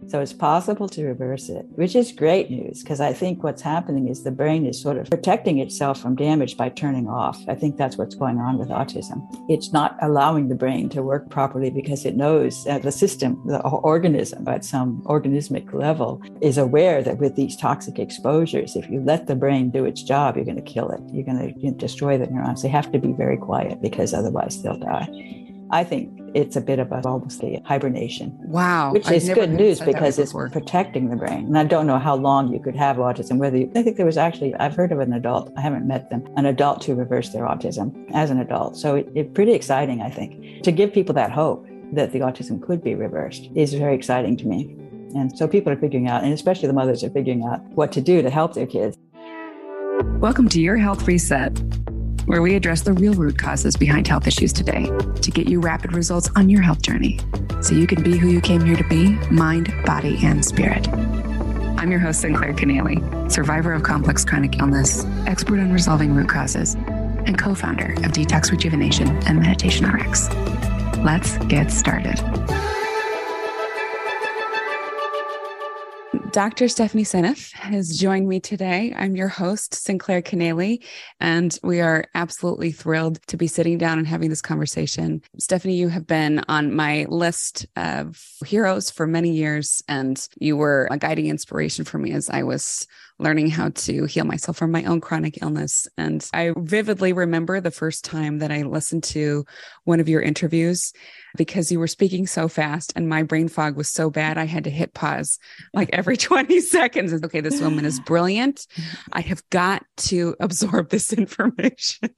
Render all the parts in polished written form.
So it's possible to reverse it, which is great news, because I think what's happening is the brain is sort of protecting itself from damage by turning off. I think that's what's going on with autism. It's not allowing the brain to work properly because it knows the system, the organism at some organismic level is aware that with these toxic exposures, if you let the brain do its job, you're going to kill it. You're going to destroy the neurons. They have to be very quiet because otherwise they'll die. I think it's a bit of almost a hibernation. Wow. Which is good news because it's protecting the brain. And I don't know how long you could have autism, I think there was actually, I've heard of an adult, I haven't met them, an adult to reverse their autism as an adult. So it's pretty exciting, I think. To give people that hope that the autism could be reversed is very exciting to me. And so people are figuring out, and especially the mothers are figuring out what to do to help their kids. Welcome to Your Health Reset, where we address the real root causes behind health issues today to get you rapid results on your health journey so you can be who you came here to be, mind, body, and spirit. I'm your host, Sinclair Canale, survivor of complex chronic illness, expert on resolving root causes, and co-founder of Detox Rejuvenation and Meditation RX. Let's get started. Dr. Stephanie Seneff has joined me today. I'm your host, Sinclair Canale, and we are absolutely thrilled to be sitting down and having this conversation. Stephanie, you have been on my list of heroes for many years, and you were a guiding inspiration for me as I was learning how to heal myself from my own chronic illness. And I vividly remember the first time that I listened to one of your interviews because you were speaking so fast and my brain fog was so bad, I had to hit pause like every 20 seconds. Okay, this woman is brilliant. I have got to absorb this information.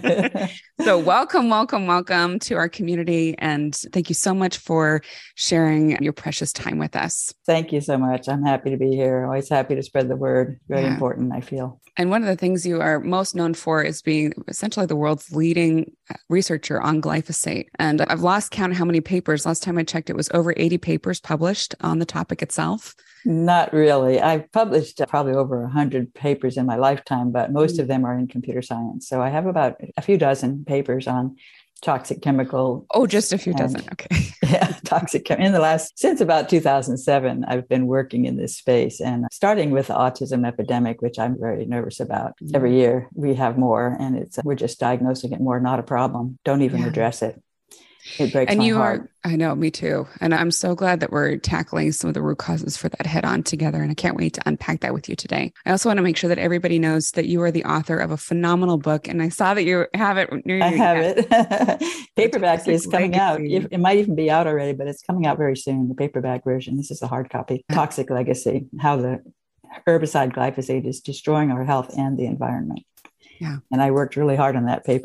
So welcome to our community. And thank you so much for sharing your precious time with us. Thank you so much. I'm happy to be here. Always happy to spread the word. Very important, I feel. And one of the things you are most known for is being essentially the world's leading researcher on glyphosate. And I've lost count of how many papers. Last time I checked, it was over 80 papers published on the topic itself. Not really. I've published probably over 100 papers in my lifetime, but most of them are in computer science. So I have about a few dozen papers on toxic chemical. Oh, just a few dozen. Okay. Yeah, since about 2007, I've been working in this space and starting with the autism epidemic, which I'm very nervous about. Every year we have more and we're just diagnosing it more, not a problem. Don't even address it. It breaks my heart. I know, me too. And I'm so glad that we're tackling some of the root causes for that head on together. And I can't wait to unpack that with you today. I also want to make sure that everybody knows that you are the author of a phenomenal book. And I saw that you have it. I have it. Paperback is coming out. It might even be out already, but it's coming out very soon. The paperback version. This is a hard copy. Toxic Legacy, how the herbicide glyphosate is destroying our health and the environment. Yeah. And I worked really hard on that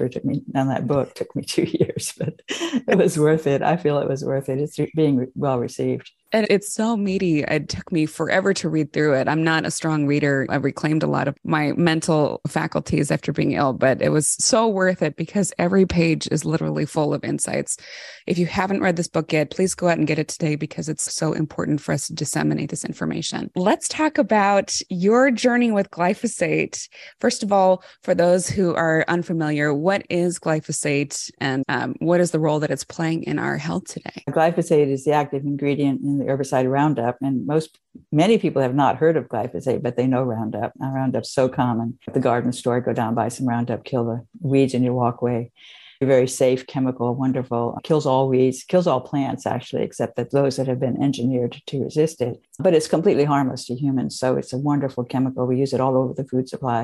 book. Took me 2 years, but it was worth it. I feel it was worth it. It's being well received. And it's so meaty. It took me forever to read through it. I'm not a strong reader. I reclaimed a lot of my mental faculties after being ill, but it was so worth it because every page is literally full of insights. If you haven't read this book yet, please go out and get it today because it's so important for us to disseminate this information. Let's talk about your journey with glyphosate. First of all, for those who are unfamiliar, what is glyphosate and what is the role that it's playing in our health today? Glyphosate is the active ingredient in the herbicide Roundup. And many people have not heard of glyphosate, but they know Roundup. Now, Roundup's so common. At the garden store, go down, buy some Roundup, kill the weeds in your walkway. A very safe chemical, wonderful, kills all weeds, kills all plants, actually, except that those that have been engineered to resist it. But it's completely harmless to humans. So it's a wonderful chemical. We use it all over the food supply.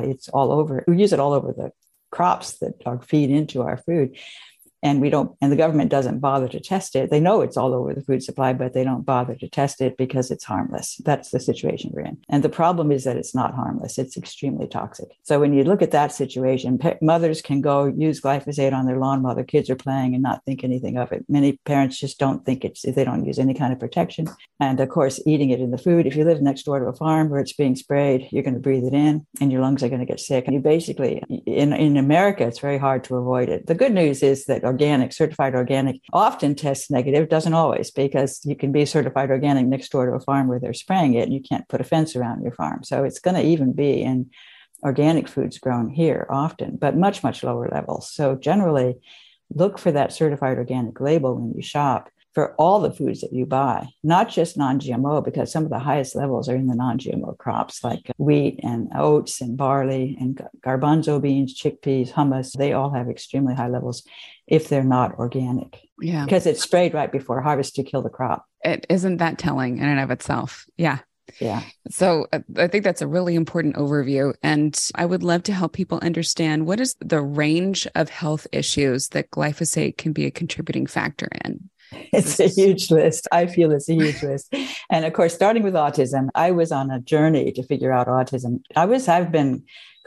We use it all over the crops that are feed into our food. And the government doesn't bother to test it. They know it's all over the food supply, but they don't bother to test it because it's harmless. That's the situation we're in. And the problem is that it's not harmless. It's extremely toxic. So when you look at that situation, mothers can go use glyphosate on their lawn while their kids are playing and not think anything of it. Many parents just don't think they don't use any kind of protection. And of course, eating it in the food. If you live next door to a farm where it's being sprayed, you're going to breathe it in and your lungs are going to get sick. And you basically, in America, it's very hard to avoid it. The good news is that certified organic often tests negative, doesn't always, because you can be certified organic next door to a farm where they're spraying it and you can't put a fence around your farm. So it's going to even be in organic foods grown here often, but much, much lower levels. So generally look for that certified organic label when you shop. for all the foods that you buy, not just non-GMO, because some of the highest levels are in the non-GMO crops like wheat and oats and barley and garbanzo beans, chickpeas, hummus. They all have extremely high levels if they're not organic. Yeah. Because it's sprayed right before harvest to kill the crop. It isn't that telling in and of itself. Yeah. Yeah. So I think that's a really important overview. And I would love to help people understand what is the range of health issues that glyphosate can be a contributing factor in. It's a huge list. I feel it's a huge list. And of course, starting with autism, I was on a journey to figure out autism. I've been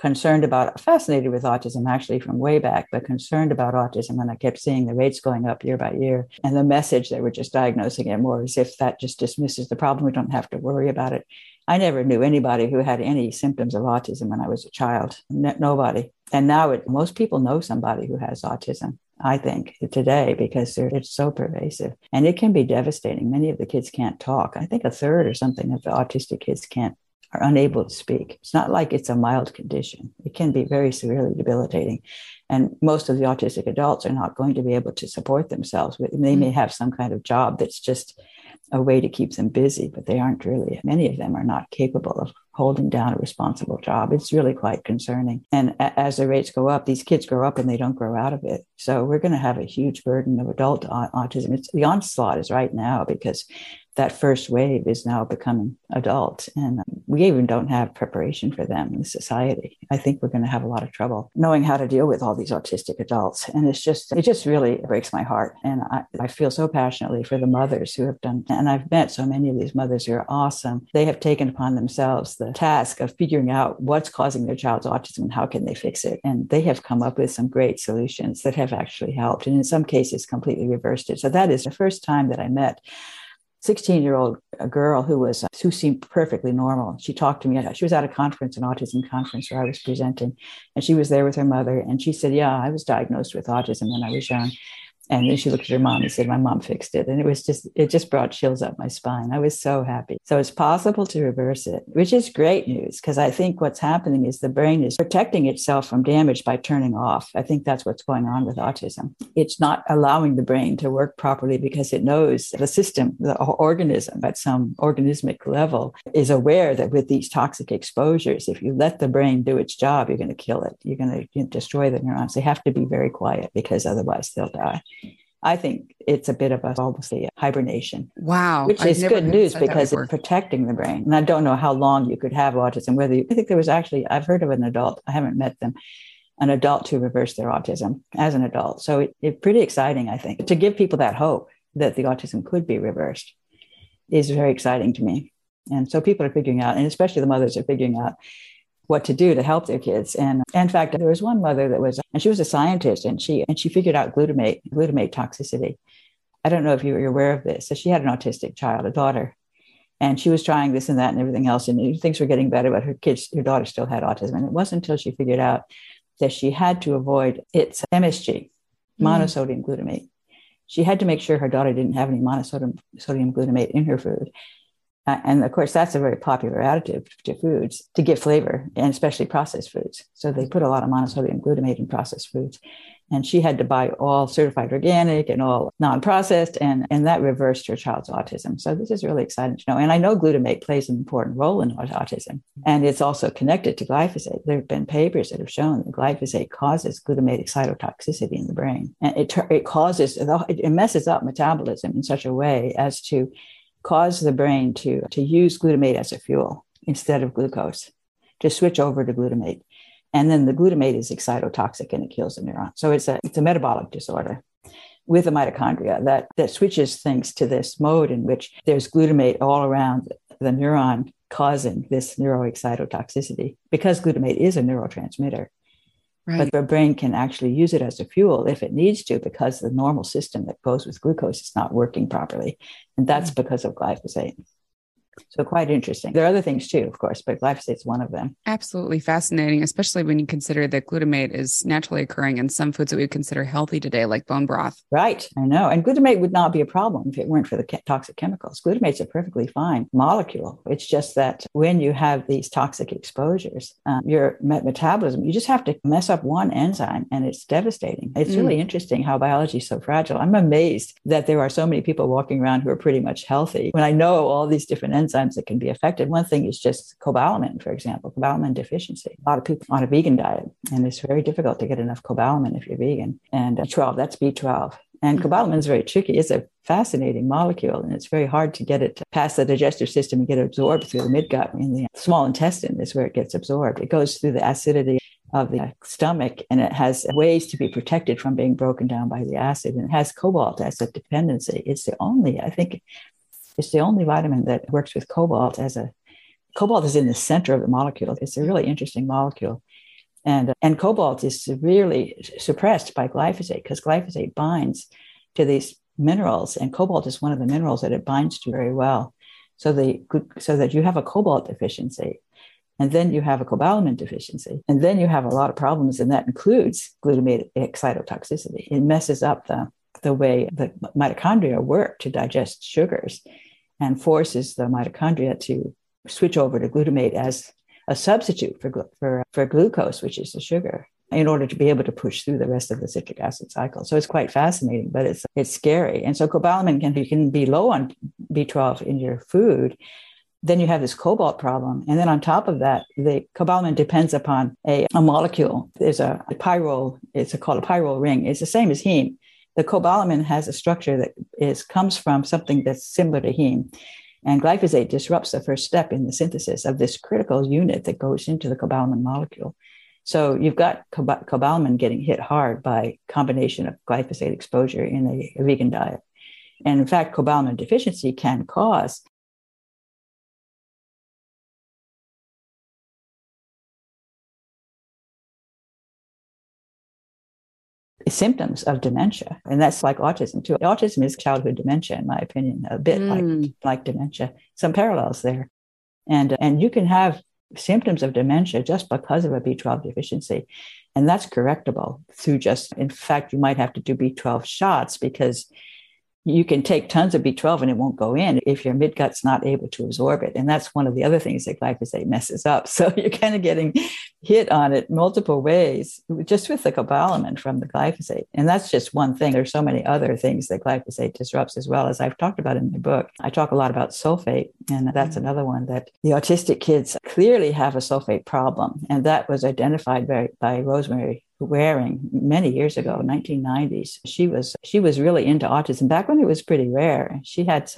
fascinated with autism actually from way back, but concerned about autism. And I kept seeing the rates going up year by year. And the message that we're just diagnosing it more as if that just dismisses the problem. We don't have to worry about it. I never knew anybody who had any symptoms of autism when I was a child. Nobody. And now most people know somebody who has autism, I think, today, because it's so pervasive. And it can be devastating. Many of the kids can't talk. I think a third or something of the autistic kids are unable to speak. It's not like it's a mild condition. It can be very severely debilitating. And most of the autistic adults are not going to be able to support themselves. They may have some kind of job that's just a way to keep them busy, but they aren't really. Many of them are not capable of holding down a responsible job. It's really quite concerning. And as the rates go up, these kids grow up and they don't grow out of it. So we're going to have a huge burden of adult autism. The onslaught is right now because that first wave is now becoming adult. And we even don't have preparation for them in society. I think we're going to have a lot of trouble knowing how to deal with all these autistic adults. And it just really breaks my heart. And I feel so passionately for the mothers who have done, and I've met so many of these mothers who are awesome. They have taken upon themselves the task of figuring out what's causing their child's autism and how can they fix it. And they have come up with some great solutions that have actually helped. And in some cases, completely reversed it. So that is the first time that I met 16-year-old girl who seemed perfectly normal. She talked to me. She was at a conference, an autism conference where I was presenting, and she was there with her mother. And she said, yeah, I was diagnosed with autism when I was young. And then she looked at her mom and said, my mom fixed it. And it just brought chills up my spine. I was so happy. So it's possible to reverse it, which is great news, because I think what's happening is the brain is protecting itself from damage by turning off. I think that's what's going on with autism. It's not allowing the brain to work properly because it knows the system, the organism at some organismic level is aware that with these toxic exposures, if you let the brain do its job, you're going to kill it. You're going to destroy the neurons. They have to be very quiet because otherwise they'll die. I think it's a bit of a hibernation. Wow. Which is good news because it's protecting the brain. And I don't know how long you could have autism, I think there was actually, I've heard of an adult, I haven't met them, an adult who reversed their autism as an adult. So it's pretty exciting, I think. To give people that hope that the autism could be reversed is very exciting to me. And so people are figuring out, and especially the mothers are figuring out what to do to help their kids. And in fact, there was one mother and she was a scientist, and she figured out glutamate toxicity. I don't know if you're aware of this. So she had an autistic child, a daughter, and she was trying this and that and everything else. And things were getting better, but her daughter still had autism. And it wasn't until she figured out that she had to avoid its MSG, monosodium glutamate. She had to make sure her daughter didn't have any monosodium glutamate in her food. And of course, that's a very popular additive to foods to give flavor, and especially processed foods. So they put a lot of monosodium glutamate in processed foods. And she had to buy all certified organic and all non-processed, and that reversed her child's autism. So this is really exciting to know. And I know glutamate plays an important role in autism, and it's also connected to glyphosate. There have been papers that have shown that glyphosate causes glutamate excitotoxicity in the brain. And it messes up metabolism in such a way as to cause the brain to use glutamate as a fuel instead of glucose, to switch over to glutamate. And then the glutamate is excitotoxic and it kills the neuron. So it's a metabolic disorder with the mitochondria that switches things to this mode in which there's glutamate all around the neuron causing this neuroexcitotoxicity, because glutamate is a neurotransmitter. Right. But the brain can actually use it as a fuel if it needs to, because the normal system that goes with glucose is not working properly. And that's because of glyphosate. So quite interesting. There are other things too, of course, but glyphosate's one of them. Absolutely fascinating, especially when you consider that glutamate is naturally occurring in some foods that we would consider healthy today, like bone broth. Right. I know. And glutamate would not be a problem if it weren't for the toxic chemicals. Glutamate's a perfectly fine molecule. It's just that when you have these toxic exposures, your metabolism, you just have to mess up one enzyme and it's devastating. It's really interesting how biology is so fragile. I'm amazed that there are so many people walking around who are pretty much healthy. When I know all these different enzymes that can be affected, one thing is just cobalamin, for example, cobalamin deficiency. A lot of people on a vegan diet, and it's very difficult to get enough cobalamin if you're vegan. And B12, that's B12. And cobalamin is very tricky. It's a fascinating molecule, and it's very hard to get it past the digestive system and get it absorbed through the midgut. In the small intestine is where it gets absorbed. It goes through the acidity of the stomach, and it has ways to be protected from being broken down by the acid. And it has cobalt as a dependency. It's the only vitamin that works with cobalt cobalt is in the center of the molecule. It's a really interesting molecule. And cobalt is severely suppressed by glyphosate because glyphosate binds to these minerals, and cobalt is one of the minerals that it binds to very well. So that you have a cobalt deficiency, and then you have a cobalamin deficiency, and then you have a lot of problems, and that includes glutamate excitotoxicity. It messes up the way the mitochondria work to digest sugars and forces the mitochondria to switch over to glutamate as a substitute for glucose, which is the sugar, in order to be able to push through the rest of the citric acid cycle. So it's quite fascinating, but it's scary. And so cobalamin can be low on B12 in your food. Then you have this cobalt problem. And then on top of that, the cobalamin depends upon a molecule. There's a pyrrole, it's called a pyrrole ring. It's the same as heme. The cobalamin has a structure that comes from something that's similar to heme. And glyphosate disrupts the first step in the synthesis of this critical unit that goes into the cobalamin molecule. So you've got cobalamin getting hit hard by combination of glyphosate exposure in a vegan diet. And in fact, cobalamin deficiency can cause symptoms of dementia. And that's like autism too. Autism is childhood dementia, in my opinion, a bit like dementia, some parallels there. And you can have symptoms of dementia just because of a B12 deficiency. And that's correctable through in fact, you might have to do B12 shots because you can take tons of B12 and it won't go in if your midgut's not able to absorb it. And that's one of the other things that glyphosate messes up. So you're kind of getting hit on it multiple ways just with the cobalamin from the glyphosate. And that's just one thing. There's so many other things that glyphosate disrupts as well, as I've talked about in my book. I talk a lot about sulfate, and that's another one that the autistic kids clearly have a sulfate problem. And that was identified by Rosemary Waring many years ago, 1990s. She was really into autism back when it was pretty rare. She had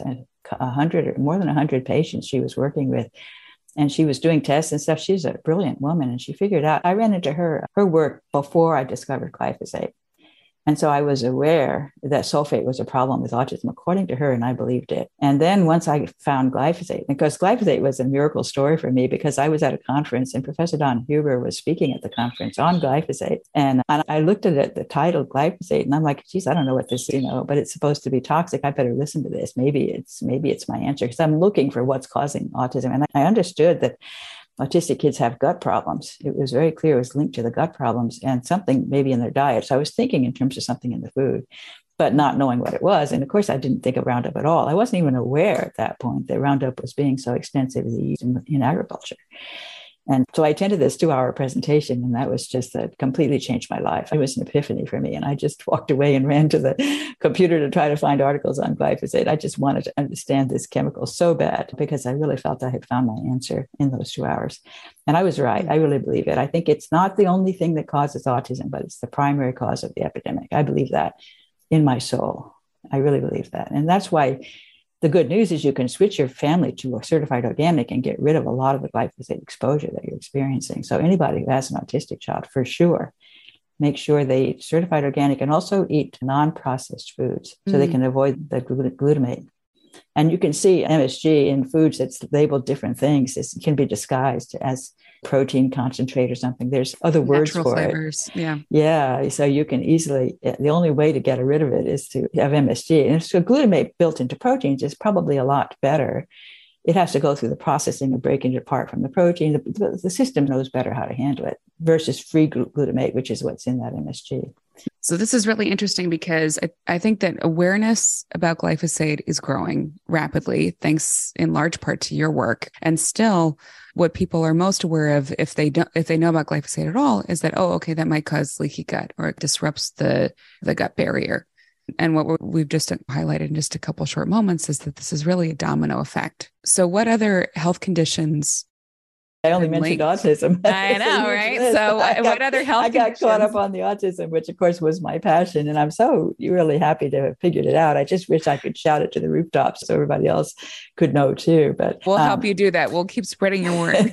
100 or more than 100 patients she was working with, and she was doing tests and stuff. She's a brilliant woman, and she figured out. I ran into her work before I discovered glyphosate. And so I was aware that sulfate was a problem with autism, according to her, and I believed it. And then once I found glyphosate, because glyphosate was a miracle story for me, because I was at a conference and Professor Don Huber was speaking at the conference on glyphosate. And I looked at it, the title glyphosate, and I'm like, geez, I don't know what this is, but it's supposed to be toxic. I better listen to this. Maybe it's my answer, because I'm looking for what's causing autism. And I understood that autistic kids have gut problems. It was very clear it was linked to the gut problems and something maybe in their diet. So I was thinking in terms of something in the food, but not knowing what it was. And of course, I didn't think of Roundup at all. I wasn't even aware at that point that Roundup was being so extensively used in agriculture. And so I attended this 2-hour presentation, and that was just completely changed my life. It was an epiphany for me. And I just walked away and ran to the computer to try to find articles on glyphosate. I just wanted to understand this chemical so bad because I really felt I had found my answer in those 2 hours. And I was right. I really believe it. I think it's not the only thing that causes autism, but it's the primary cause of the epidemic. I believe that in my soul. I really believe that. And that's why the good news is you can switch your family to a certified organic and get rid of a lot of the glyphosate exposure that you're experiencing. So anybody who has an autistic child, for sure, make sure they eat certified organic and also eat non-processed foods so they can avoid the glutamate. And you can see MSG in foods that's labeled different things. It can be disguised as protein concentrate or something. There's other words for flavors. it. Yeah. So you can easily, the only way to get rid of it is to have MSG. And so glutamate built into proteins is probably a lot better it has to go through the processing of breaking it apart from the protein. The system knows better how to handle it versus free glutamate, which is what's in that MSG. So this is really interesting because I think that awareness about glyphosate is growing rapidly, thanks in large part to your work. And still, what people are most aware of, if they know about glyphosate at all, is that, oh, okay, that might cause leaky gut or it disrupts the gut barrier. And what we've just highlighted in just a couple short moments is that this is really a domino effect. So what other health conditions? I only mentioned autism. I know, right? So what other health I got caught up on the autism, which of course was my passion. And I'm so really happy to have figured it out. I just wish I could shout it to the rooftops so everybody else could know too. But we'll help you do that. We'll keep spreading your word.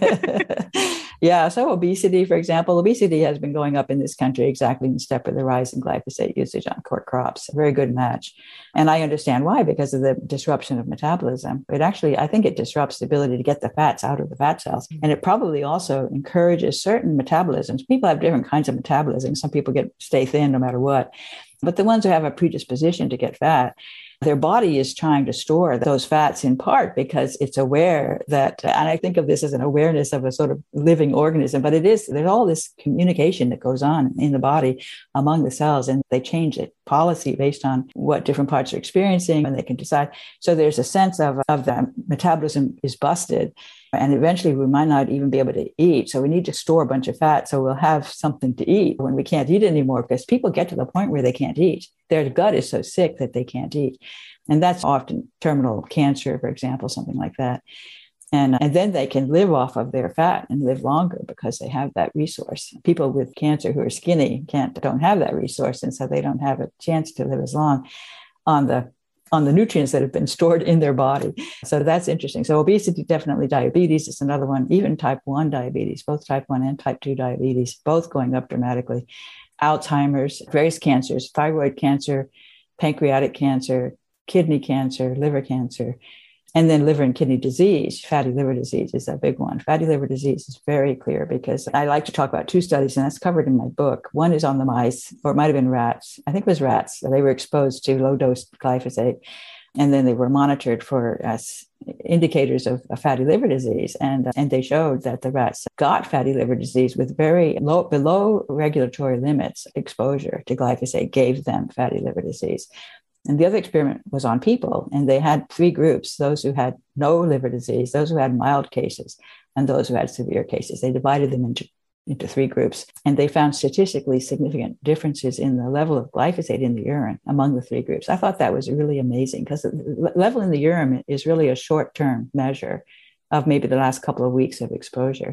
Yeah. So obesity, for example, obesity has been going up in this country exactly in step with the rise in glyphosate usage on core crops. A very good match. And I understand why, because of the disruption of metabolism. It actually, I think it disrupts the ability to get the fats out of the fat cells. And it probably also encourages certain metabolisms. People have different kinds of metabolism. Some people stay thin no matter what. But the ones who have a predisposition to get fat, their body is trying to store those fats in part because it's aware that, and I think of this as an awareness of a sort of living organism, but there's all this communication that goes on in the body among the cells, and they change it policy based on what different parts are experiencing, and they can decide. So there's a sense of that metabolism is busted. And eventually we might not even be able to eat. So we need to store a bunch of fat so we'll have something to eat when we can't eat anymore, because people get to the point where they can't eat. Their gut is so sick that they can't eat. And that's often terminal cancer, for example, something like that. And then they can live off of their fat and live longer because they have that resource. People with cancer who are skinny don't have that resource. And so they don't have a chance to live as long on the nutrients that have been stored in their body. So that's interesting. So obesity, definitely diabetes is another one, even type 1 diabetes, both type 1 and type 2 diabetes, both going up dramatically. Alzheimer's, various cancers, thyroid cancer, pancreatic cancer, kidney cancer, liver cancer, and then liver and kidney disease. Fatty liver disease is a big one. Fatty liver disease is very clear because I like to talk about two studies, and that's covered in my book. One is on the mice, or it might have been rats. I think it was rats. They were exposed to low-dose glyphosate, and then they were monitored for indicators of fatty liver disease. And they showed that the rats got fatty liver disease with very low, below regulatory limits. Exposure to glyphosate gave them fatty liver disease. And the other experiment was on people, and they had three groups: those who had no liver disease, those who had mild cases, and those who had severe cases. They divided them into three groups, and they found statistically significant differences in the level of glyphosate in the urine among the three groups. I thought that was really amazing because the level in the urine is really a short-term measure of maybe the last couple of weeks of exposure.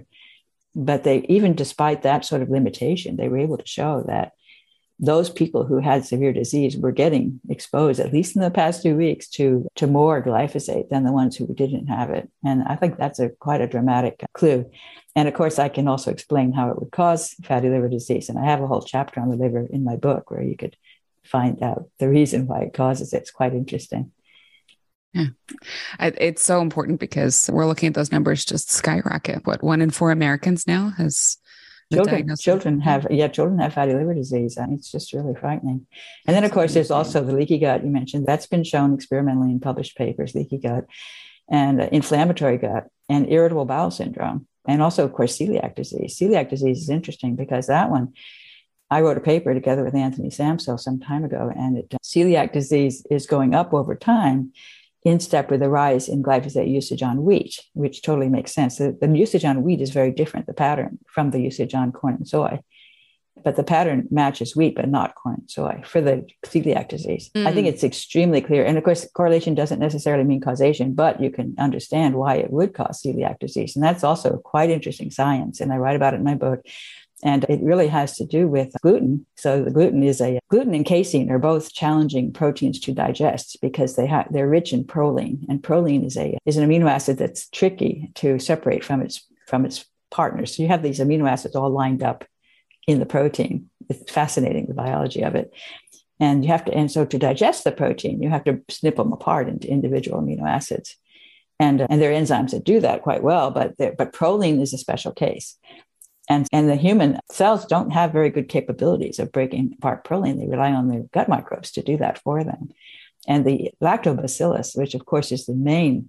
But even despite that sort of limitation, they were able to show that those people who had severe disease were getting exposed, at least in the past 2 weeks, to more glyphosate than the ones who didn't have it. And I think that's quite a dramatic clue. And of course, I can also explain how it would cause fatty liver disease. And I have a whole chapter on the liver in my book where you could find out the reason why it causes it. It's quite interesting. Yeah, it's so important because we're looking at those numbers just skyrocket. 1 in 4 Americans now has Children have fatty liver disease. And it's just really frightening. And then, of course, there's also the leaky gut you mentioned. That's been shown experimentally in published papers, leaky gut and inflammatory gut and irritable bowel syndrome. And also, of course, celiac disease. Celiac disease is interesting because that one, I wrote a paper together with Anthony Samsel some time ago, and celiac disease is going up over time in step with the rise in glyphosate usage on wheat, which totally makes sense. The usage on wheat is very different, the pattern, from the usage on corn and soy. But the pattern matches wheat, but not corn and soy for the celiac disease. I think it's extremely clear. And of course, correlation doesn't necessarily mean causation, but you can understand why it would cause celiac disease. And that's also quite interesting science. And I write about it in my book. And it really has to do with gluten. So the gluten and casein are both challenging proteins to digest because they're rich in proline. And proline is an amino acid that's tricky to separate from its partners. So you have these amino acids all lined up in the protein. It's fascinating, the biology of it. And so to digest the protein, you have to snip them apart into individual amino acids. And there are enzymes that do that quite well, but proline is a special case. And the human cells don't have very good capabilities of breaking apart proline. They rely on their gut microbes to do that for them. And the lactobacillus, which of course is the main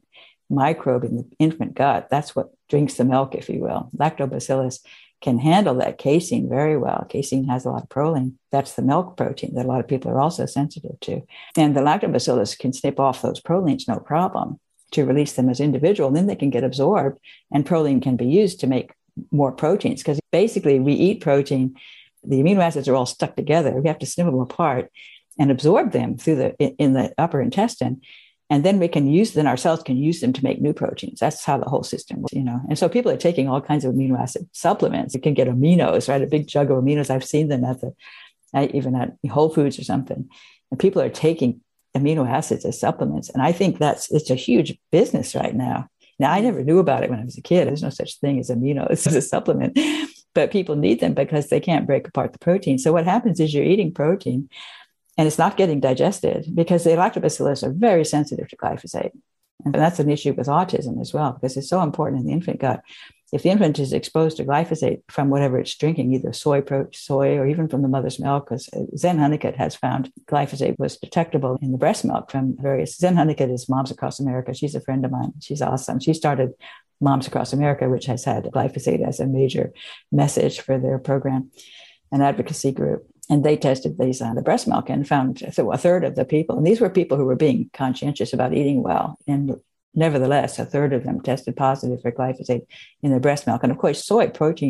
microbe in the infant gut. That's what drinks the milk, if you will. Lactobacillus can handle that casein very well. Casein has a lot of proline. That's the milk protein that a lot of people are also sensitive to. And the lactobacillus can snip off those prolines, no problem, to release them as individual. And then they can get absorbed, and proline can be used to make more proteins. Because basically, we eat protein, the amino acids are all stuck together. We have to snip them apart and absorb them in the upper intestine. And then our cells can use them to make new proteins. That's how the whole system works, And so people are taking all kinds of amino acid supplements. You can get aminos, right? A big jug of aminos. I've seen them even at Whole Foods or something. And people are taking amino acids as supplements. And I think it's a huge business right now. Now, I never knew about it when I was a kid. There's no such thing as aminos as a supplement, but people need them because they can't break apart the protein. So what happens is you're eating protein, and it's not getting digested because the lactobacillus are very sensitive to glyphosate. And that's an issue with autism as well, because it's so important in the infant gut. If the infant is exposed to glyphosate from whatever it's drinking, either soy or even from the mother's milk, because Zen Honeycutt has found glyphosate was detectable in the breast milk from various. Zen Honeycutt is Moms Across America. She's a friend of mine. She's awesome. She started Moms Across America, which has had glyphosate as a major message for their program, an advocacy group. And they tested these on the breast milk and found a third of the people, and these were people who were being conscientious about eating well. And nevertheless, a third of them tested positive for glyphosate in their breast milk. And of course, soy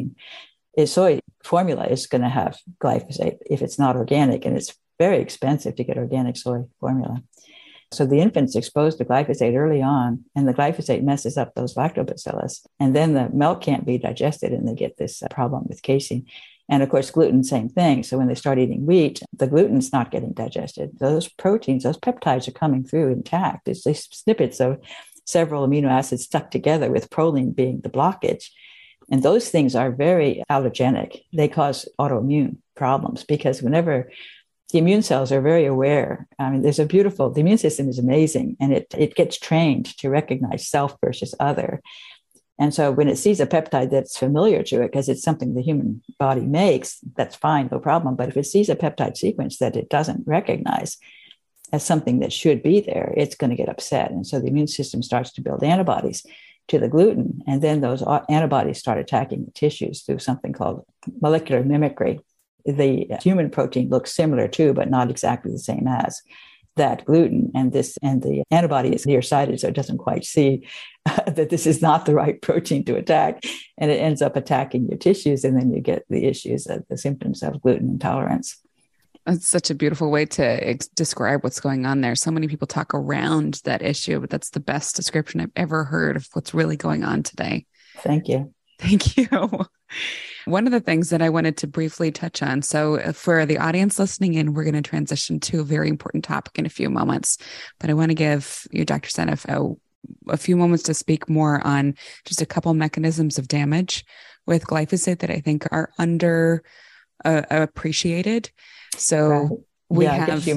formula is going to have glyphosate if it's not organic. And it's very expensive to get organic soy formula. So the infant's exposed to glyphosate early on, and the glyphosate messes up those lactobacillus. And then the milk can't be digested, and they get this problem with casein. And of course, gluten, same thing. So when they start eating wheat, the gluten's not getting digested. Those proteins, those peptides are coming through intact. It's these snippets of several amino acids stuck together, with proline being the blockage. And those things are very allergenic. They cause autoimmune problems because whenever the immune cells are very aware, the immune system is amazing, and it gets trained to recognize self versus other. And so when it sees a peptide that's familiar to it, because it's something the human body makes, that's fine, no problem. But if it sees a peptide sequence that it doesn't recognize as something that should be there, it's going to get upset. And so the immune system starts to build antibodies to the gluten. And then those antibodies start attacking the tissues through something called molecular mimicry. The human protein looks similar to, but not exactly the same as that gluten, and the antibody is nearsighted, so it doesn't quite see that this is not the right protein to attack, and it ends up attacking your tissues, and then you get the issues of the symptoms of gluten intolerance. That's such a beautiful way to describe what's going on there. So many people talk around that issue, but that's the best description I've ever heard of what's really going on today. Thank you. Thank you. One of the things that I wanted to briefly touch on, so for the audience listening in, we're going to transition to a very important topic in a few moments, but I want to give you, Dr. Seneff, a few moments to speak more on just a couple mechanisms of damage with glyphosate that I think are under appreciated. So right. We have...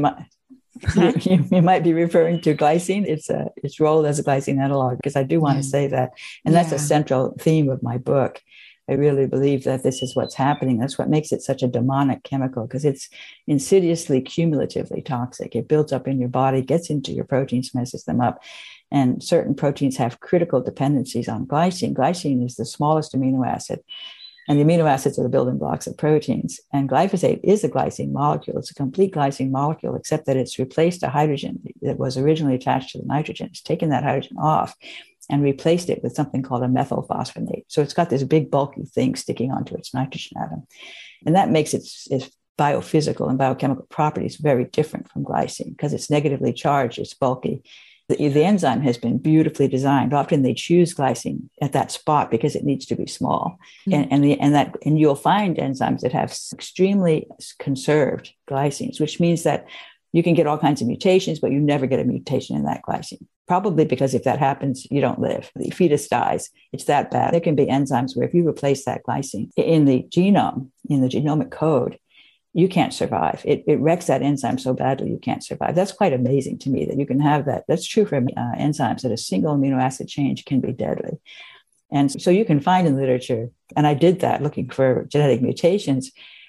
You might be referring to glycine. Its role as a glycine analog, because I do want to say that. And that's a central theme of my book. I really believe that this is what's happening. That's what makes it such a demonic chemical, because it's insidiously, cumulatively toxic. It builds up in your body, gets into your proteins, messes them up. And certain proteins have critical dependencies on glycine. Glycine is the smallest amino acid. And the amino acids are the building blocks of proteins. And glyphosate is a glycine molecule. It's a complete glycine molecule, except that it's replaced a hydrogen that was originally attached to the nitrogen. It's taken that hydrogen off and replaced it with something called a methylphosphonate. So it's got this big bulky thing sticking onto its nitrogen atom. And that makes its biophysical and biochemical properties very different from glycine, because it's negatively charged, it's bulky. The enzyme has been beautifully designed. Often they choose glycine at that spot because it needs to be small. Mm-hmm. And you'll find enzymes that have extremely conserved glycines, which means that you can get all kinds of mutations, but you never get a mutation in that glycine. Probably because if that happens, you don't live. The fetus dies. It's that bad. There can be enzymes where if you replace that glycine in the genome, in the genomic code, you can't survive. It wrecks that enzyme so badly you can't survive. That's quite amazing to me that you can have that. That's true for enzymes, that a single amino acid change can be deadly. And so you can find in literature, and I did that looking for genetic mutations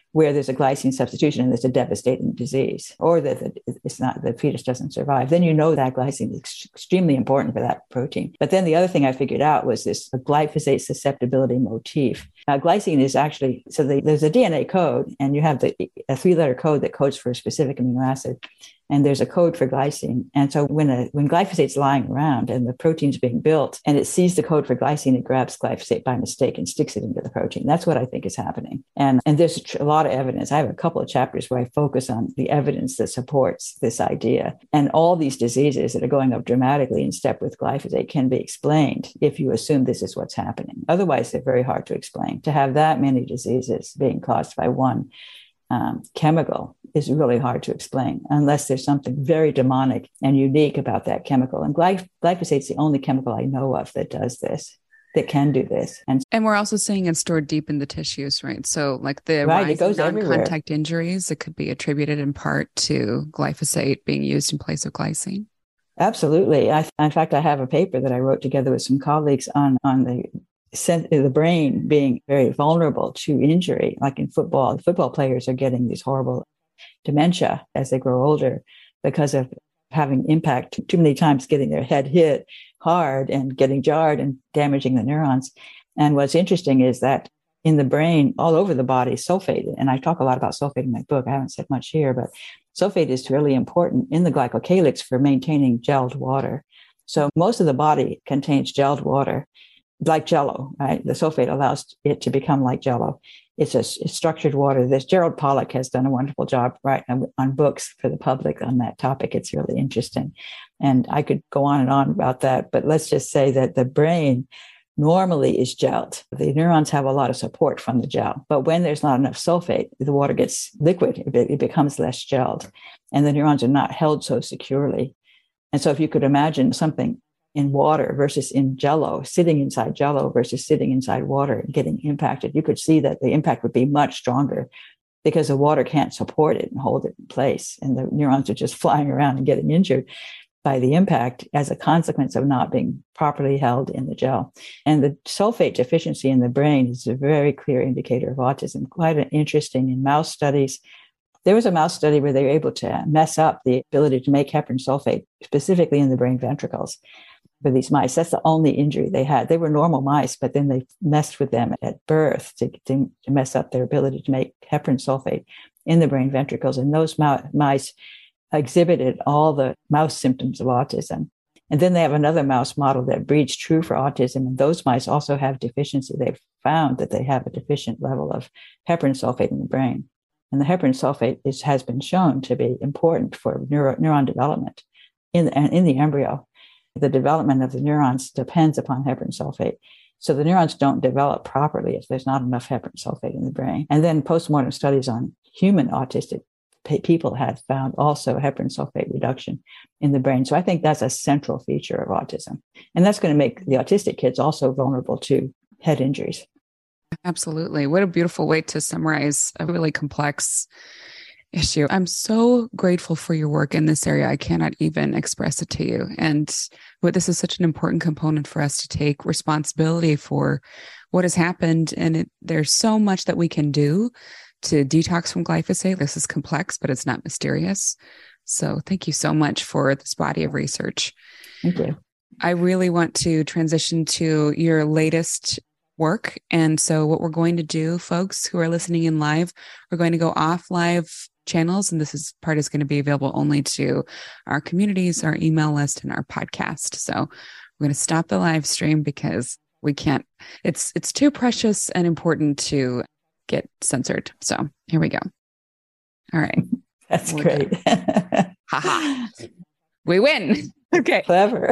where there's a glycine substitution and there's a devastating disease, or that the fetus doesn't survive, then you know that glycine is extremely important for that protein. But then the other thing I figured out was this glyphosate susceptibility motif. Now, glycine is actually, so there's a DNA code, and you have a 3-letter code that codes for a specific amino acid. And there's a code for glycine. And so when glyphosate's lying around and the protein's being built and it sees the code for glycine, it grabs glyphosate by mistake and sticks it into the protein. That's what I think is happening. And there's a lot of evidence. I have a couple of chapters where I focus on the evidence that supports this idea. And all these diseases that are going up dramatically in step with glyphosate can be explained if you assume this is what's happening. Otherwise, they're very hard to explain. To have that many diseases being caused by one chemical is really hard to explain unless there's something very demonic and unique about that chemical. And glyphosate is the only chemical I know of that does this, that can do this. And we're also seeing it stored deep in the tissues, right? So like the right, it goes non-contact injuries, it could be attributed in part to glyphosate being used in place of glycine. Absolutely. In fact, I have a paper that I wrote together with some colleagues on the brain being very vulnerable to injury. Like in football, football players are getting these horrible dementia as they grow older because of having impact too many times, getting their head hit hard and getting jarred and damaging the neurons. And what's interesting is that in the brain, all over the body, sulfate, and I talk a lot about sulfate in my book, I haven't said much here, but sulfate is really important in the glycocalyx for maintaining gelled water. So most of the body contains gelled water, like Jell-O, right? The sulfate allows it to become like Jell-O. It's structured water. This Gerald Pollack has done a wonderful job writing on books for the public on that topic. It's really interesting. And I could go on and on about that, but let's just say that the brain normally is gelled. The neurons have a lot of support from the gel, but when there's not enough sulfate, the water gets liquid. It becomes less gelled, and the neurons are not held so securely. And so if you could imagine something in water versus in Jell-O, sitting inside Jell-O versus sitting inside water and getting impacted, you could see that the impact would be much stronger because the water can't support it and hold it in place. And the neurons are just flying around and getting injured by the impact as a consequence of not being properly held in the gel. And the sulfate deficiency in the brain is a very clear indicator of autism. Quite interesting in mouse studies. There was a mouse study where they were able to mess up the ability to make heparan sulfate, specifically in the brain ventricles. For these mice, that's the only injury they had. They were normal mice, but then they messed with them at birth to mess up their ability to make heparan sulfate in the brain ventricles. And those mice exhibited all the mouse symptoms of autism. And then they have another mouse model that breeds true for autism. And those mice also have deficiency. They've found that they have a deficient level of heparan sulfate in the brain. And the heparan sulfate has been shown to be important for neuron development in the embryo. The development of the neurons depends upon heparan sulfate. So the neurons don't develop properly if there's not enough heparan sulfate in the brain. And then postmortem studies on human autistic people have found also heparan sulfate reduction in the brain. So I think that's a central feature of autism. And that's going to make the autistic kids also vulnerable to head injuries. Absolutely. What a beautiful way to summarize a really complex issue. I'm so grateful for your work in this area. I cannot even express it to you. And this is such an important component for us to take responsibility for what has happened. And there's so much that we can do to detox from glyphosate. This is complex, but it's not mysterious. So thank you so much for this body of research. Thank you. I really want to transition to your latest work. And so what we're going to do, folks who are listening in live, we're going to go off live channels. And this part is going to be available only to our communities, our email list, and our podcast. So we're going to stop the live stream because we can't, it's too precious and important to get censored. So here we go. All right. That's great. Haha. We win. Okay. Clever.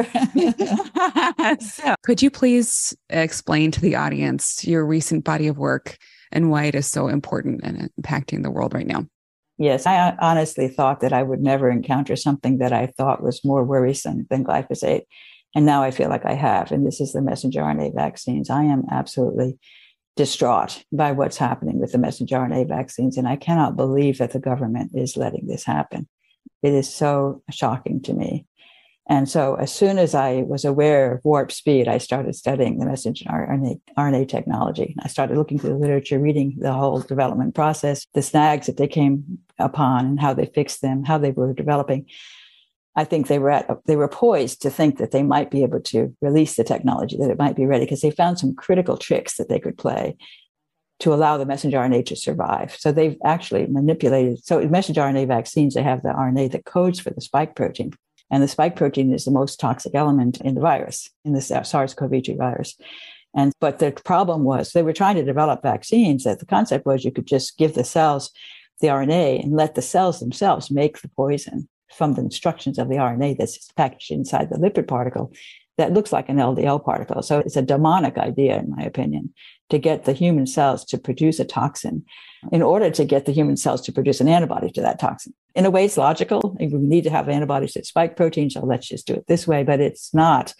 So, could you please explain to the audience your recent body of work and why it is so important and impacting the world right now? Yes, I honestly thought that I would never encounter something that I thought was more worrisome than glyphosate. And now I feel like I have. And this is the messenger RNA vaccines. I am absolutely distraught by what's happening with the messenger RNA vaccines. And I cannot believe that the government is letting this happen. It is so shocking to me. And so as soon as I was aware of warp speed, I started studying the messenger RNA technology. I started looking through the literature, reading the whole development process, the snags that they came upon and how they fixed them, how they were developing. I think they were poised to think that they might be able to release the technology, that it might be ready, because they found some critical tricks that they could play to allow the messenger RNA to survive. So they've actually manipulated. So in messenger RNA vaccines, they have the RNA that codes for the spike protein. And the spike protein is the most toxic element in the virus, in the SARS-CoV-2 virus. But the problem was they were trying to develop vaccines that the concept was you could just give the cells the RNA and let the cells themselves make the poison from the instructions of the RNA that's packaged inside the lipid particle that looks like an LDL particle. So it's a demonic idea, in my opinion, to get the human cells to produce a toxin in order to get the human cells to produce an antibody to that toxin. In a way, it's logical. We need to have antibodies that spike protein, so let's just do it this way. But it's not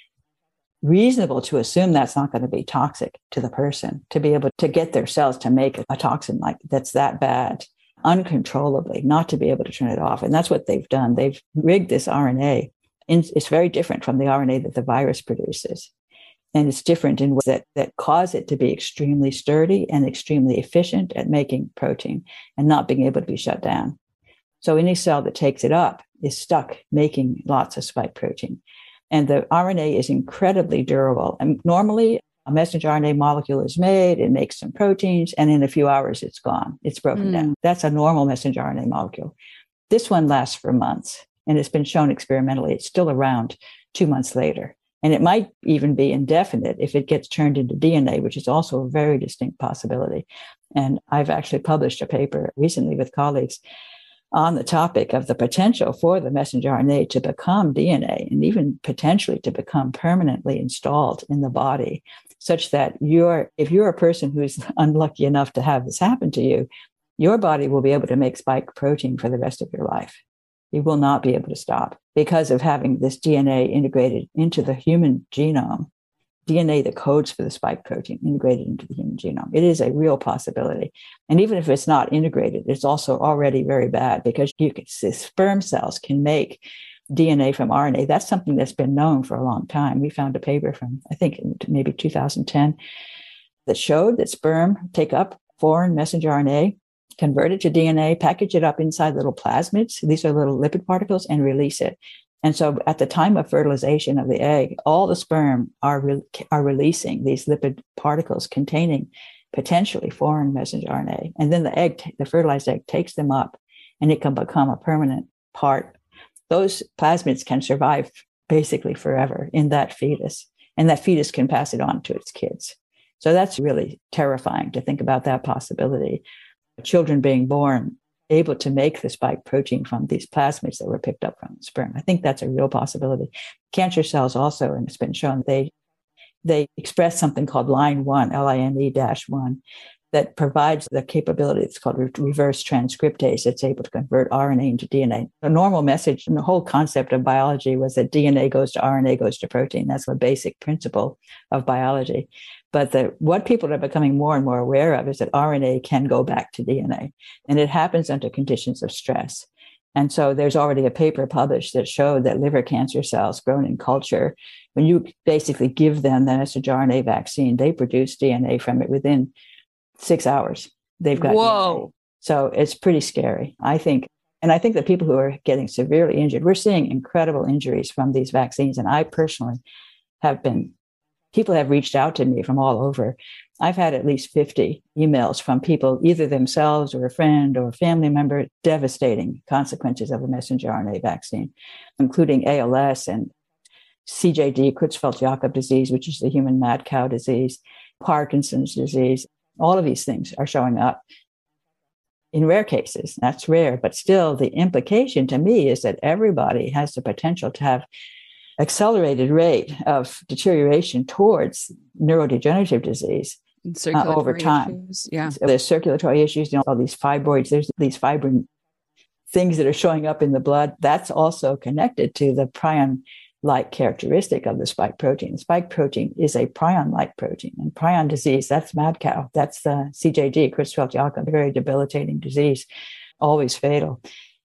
reasonable to assume that's not going to be toxic to the person, to be able to get their cells to make a toxin like that's that bad uncontrollably, not to be able to turn it off. And that's what they've done. They've rigged this RNA. And it's very different from the RNA that the virus produces. And it's different in ways that cause it to be extremely sturdy and extremely efficient at making protein and not being able to be shut down. So any cell that takes it up is stuck making lots of spike protein. And the RNA is incredibly durable. And normally, a messenger RNA molecule is made, it makes some proteins, and in a few hours, it's gone. It's broken down. That's a normal messenger RNA molecule. This one lasts for months, and it's been shown experimentally. It's still around 2 months later. And it might even be indefinite if it gets turned into DNA, which is also a very distinct possibility. And I've actually published a paper recently with colleagues on the topic of the potential for the messenger RNA to become DNA and even potentially to become permanently installed in the body, such that if you're a person who's unlucky enough to have this happen to you, your body will be able to make spike protein for the rest of your life. You will not be able to stop because of having this DNA integrated into the human genome, DNA that codes for the spike protein integrated into the human genome. It is a real possibility. And even if it's not integrated, it's also already very bad because sperm cells can make DNA from RNA. That's something that's been known for a long time. We found a paper from, I think, maybe 2010 that showed that sperm take up foreign messenger RNA, convert it to DNA, package it up inside little plasmids. These are little lipid particles, and release it. And so at the time of fertilization of the egg, all the sperm are releasing these lipid particles containing potentially foreign messenger RNA. And then the fertilized egg takes them up and it can become a permanent part. Those plasmids can survive basically forever in that fetus, and that fetus can pass it on to its kids. So that's really terrifying to think about that possibility. Children being born able to make the spike protein from these plasmids that were picked up from the sperm. I think that's a real possibility. Cancer cells also, and it's been shown, they express something called line-1, LINE-1, that provides the capability. It's called reverse transcriptase. It's able to convert RNA into DNA. The normal message and the whole concept of biology was that DNA goes to RNA, goes to protein. That's the basic principle of biology. But what people are becoming more and more aware of is that RNA can go back to DNA, and it happens under conditions of stress. And so there's already a paper published that showed that liver cancer cells grown in culture, when you basically give them the messenger RNA vaccine, they produce DNA from it within 6 hours. They've got Whoa. DNA. So it's pretty scary, I think. And I think that people who are getting severely injured, we're seeing incredible injuries from these vaccines. And I personally people have reached out to me from all over. I've had at least 50 emails from people, either themselves or a friend or a family member, devastating consequences of the messenger RNA vaccine, including ALS and CJD, Creutzfeldt-Jakob disease, which is the human mad cow disease, Parkinson's disease. All of these things are showing up in rare cases. That's rare, but still the implication to me is that everybody has the potential to have accelerated rate of deterioration towards neurodegenerative disease over time. Issues. Yeah. So there's circulatory issues, all these fibroids, there's these fibrin things that are showing up in the blood. That's also connected to the prion-like characteristic of the spike protein. The spike protein is a prion-like protein, and prion disease, that's mad cow. That's the CJD, Creutzfeldt-Jakob, very debilitating disease, always fatal.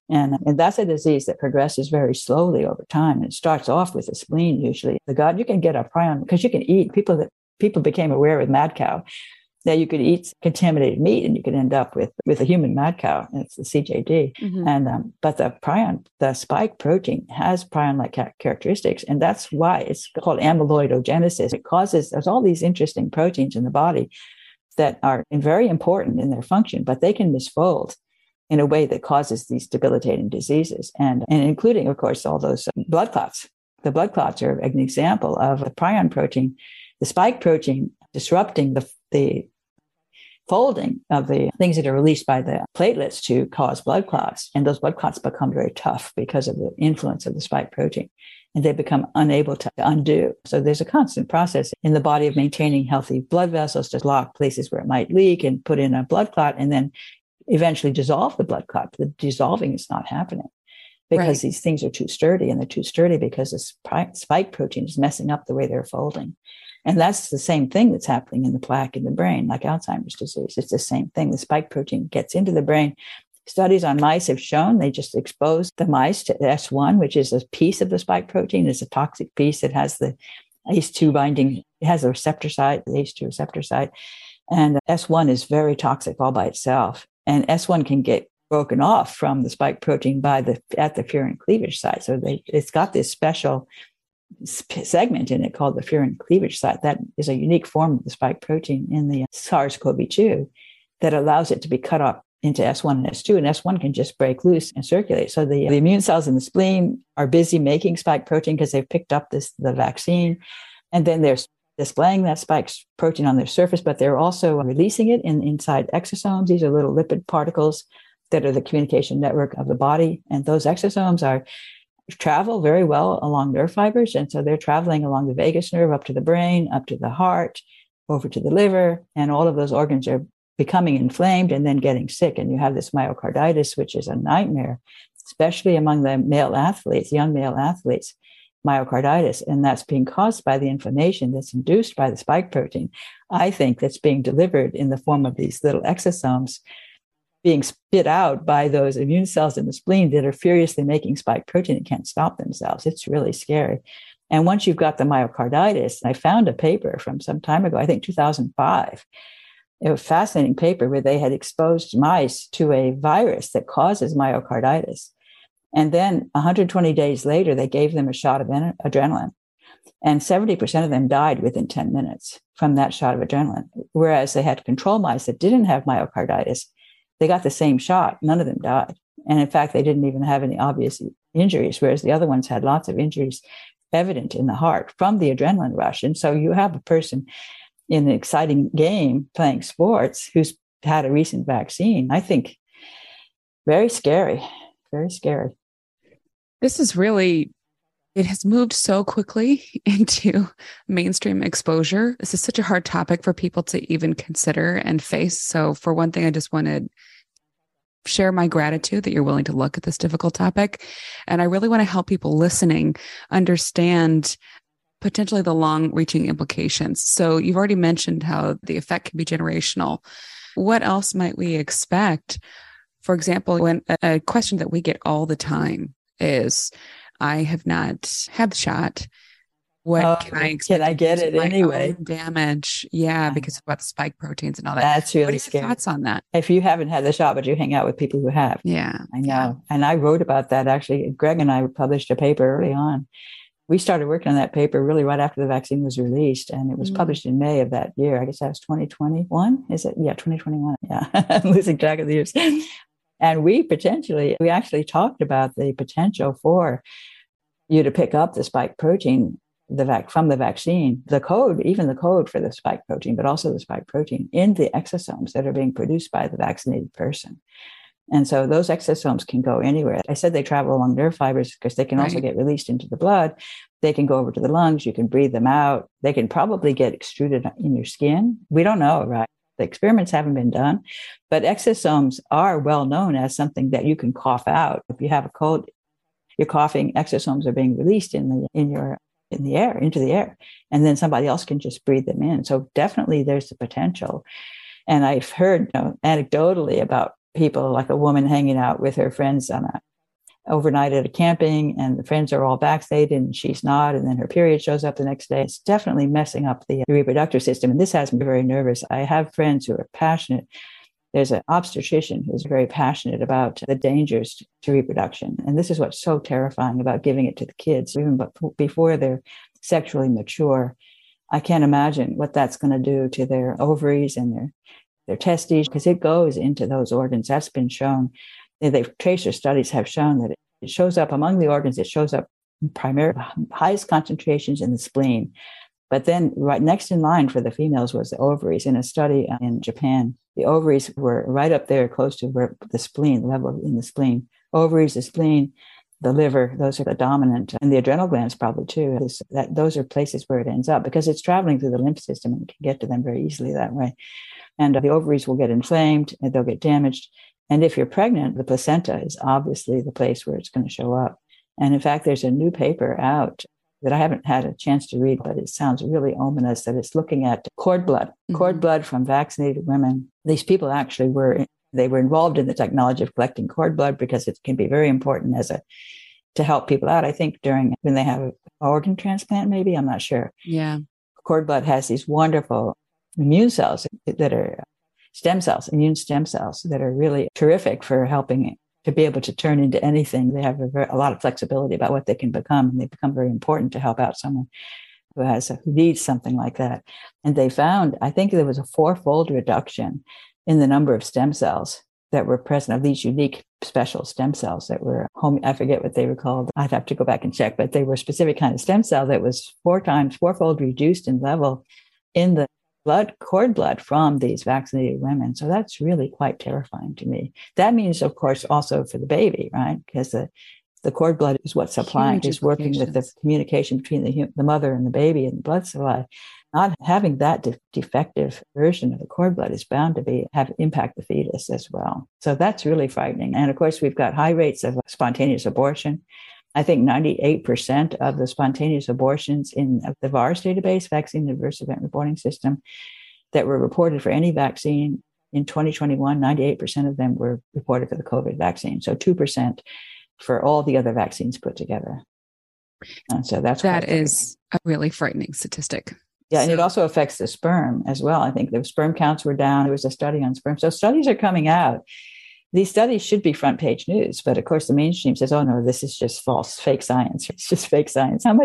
And that's a disease that progresses very slowly over time. It starts off with the spleen usually. The gut, you can get a prion because you can eat. People became aware with mad cow that you could eat contaminated meat and you could end up with a human mad cow. And it's the CJD. And but the spike protein has prion-like characteristics, and that's why it's called amyloidogenesis. There's all these interesting proteins in the body that are very important in their function, but they can misfold in a way that causes these debilitating diseases, and including, of course, all those blood clots. The blood clots are an example of a prion protein, the spike protein disrupting the folding of the things that are released by the platelets to cause blood clots. And those blood clots become very tough because of the influence of the spike protein, and they become unable to undo. So there's a constant process in the body of maintaining healthy blood vessels to block places where it might leak and put in a blood clot and then eventually dissolve the blood clot. The dissolving is not happening because these things are too sturdy, and they're too sturdy because the spike protein is messing up the way they're folding. And that's the same thing that's happening in the plaque in the brain, like Alzheimer's disease. It's the same thing. The spike protein gets into the brain. Studies on mice have shown they just expose the mice to S1, which is a piece of the spike protein. It's a toxic piece that has the ACE2 binding. It has a receptor site, the ACE2 receptor site. And S1 is very toxic all by itself. And S1 can get broken off from the spike protein at the furin cleavage site. So it's got this special segment in it called the furin cleavage site. That is a unique form of the spike protein in the SARS-CoV-2 that allows it to be cut up into S1 and S2, and S1 can just break loose and circulate. So the immune cells in the spleen are busy making spike protein because they've picked up the vaccine, and then they're displaying that spike protein on their surface, but they're also releasing it inside exosomes. These are little lipid particles that are the communication network of the body, and those exosomes travel very well along nerve fibers. And so they're traveling along the vagus nerve up to the brain, up to the heart, over to the liver. And all of those organs are becoming inflamed and then getting sick. And you have this myocarditis, which is a nightmare, especially among the male athletes, young male athletes, myocarditis. And that's being caused by the inflammation that's induced by the spike protein. I think that's being delivered in the form of these little exosomes being spit out by those immune cells in the spleen that are furiously making spike protein and can't stop themselves. It's really scary. And once you've got the myocarditis, I found a paper from some time ago, I think 2005. It was a fascinating paper where they had exposed mice to a virus that causes myocarditis. And then 120 days later, they gave them a shot of adrenaline. And 70% of them died within 10 minutes from that shot of adrenaline. Whereas they had control mice that didn't have myocarditis. They got the same shot. None of them died. And in fact, they didn't even have any obvious injuries, whereas the other ones had lots of injuries evident in the heart from the adrenaline rush. And so you have a person in an exciting game playing sports who's had a recent vaccine. I think very scary, very scary. This is really, it has moved so quickly into mainstream exposure. This is such a hard topic for people to even consider and face. So for one thing, I just want to share my gratitude that you're willing to look at this difficult topic. And I really want to help people listening understand potentially the long-reaching implications. So you've already mentioned how the effect can be generational. What else might we expect? For example, when a question that we get all the time is, I have not had the shot. What can I expect? Can I get it anyway? Damage. Yeah, because of what spike proteins and all that. That's really what are your scary. Thoughts on that? If you haven't had the shot, but you hang out with people who have. Yeah. I know. Yeah. And I wrote about that actually. Greg and I published a paper early on. We started working on that paper really right after the vaccine was released, and it was published in May of that year. I guess that was 2021. Is it? Yeah, 2021. Yeah. I'm losing track of the years. And we actually talked about the potential for you to pick up the spike protein from the vaccine, even the code for the spike protein, but also the spike protein in the exosomes that are being produced by the vaccinated person. And so those exosomes can go anywhere. I said they travel along nerve fibers because they can also get released into the blood. They can go over to the lungs. You can breathe them out. They can probably get extruded in your skin. We don't know, right? The experiments haven't been done, but exosomes are well known as something that you can cough out. If you have a cold, you're coughing, exosomes are being released into the air, and then somebody else can just breathe them in. So definitely there's the potential. And I've heard anecdotally about people like a woman hanging out with her friends on a overnight at a camping and the friends are all vaccinated and she's not, and then her period shows up the next day. It's definitely messing up the reproductive system. And this has me very nervous. I have friends who are passionate. There's an obstetrician who's very passionate about the dangers to reproduction. And this is what's so terrifying about giving it to the kids, even before they're sexually mature. I can't imagine what that's going to do to their ovaries and their testes, because it goes into those organs. That's been shown. Tracer studies have shown that it shows up among the organs. It shows up primarily highest concentrations in the spleen. But then right next in line for the females was the ovaries. In a study in Japan, the ovaries were right up there close to where the spleen, level in the spleen. Ovaries, the spleen, the liver, those are the dominant, and the adrenal glands probably too. Those are places where it ends up because it's traveling through the lymph system and it can get to them very easily that way. And the ovaries will get inflamed and they'll get damaged. And if you're pregnant, the placenta is obviously the place where it's going to show up. And in fact, there's a new paper out that I haven't had a chance to read, but it sounds really ominous, that it's looking at cord blood from vaccinated women. These people actually were involved in the technology of collecting cord blood because it can be very important to help people out. I think when they have an organ transplant, maybe, I'm not sure. Yeah. Cord blood has these wonderful immune cells that are immune stem cells that are really terrific for helping to be able to turn into anything. They have a lot of flexibility about what they can become, and they become very important to help out someone who needs something like that. And they found, I think there was a 4-fold reduction in the number of stem cells that were present, of these unique special stem cells that were I forget what they were called. I'd have to go back and check, but they were a specific kind of stem cell that was 4-fold reduced in level in the cord blood from these vaccinated women. So that's really quite terrifying to me. That means, of course, also for the baby, right? Because the cord blood is what's supplying, is working with the communication between the mother and the baby and the blood supply. Not having that defective version of the cord blood is bound to impact the fetus as well. So that's really frightening. And of course, we've got high rates of spontaneous abortion. I think 98% of the spontaneous abortions in the VAERS database, Vaccine Adverse Event Reporting System, that were reported for any vaccine in 2021, 98% of them were reported for the COVID vaccine. So 2% for all the other vaccines put together. And so that is a really frightening statistic. Yeah, and it also affects the sperm as well. I think the sperm counts were down. There was a study on sperm. So studies are coming out. These studies should be front page news, but of course the mainstream says, oh no, this is just false, fake science. It's just fake science. How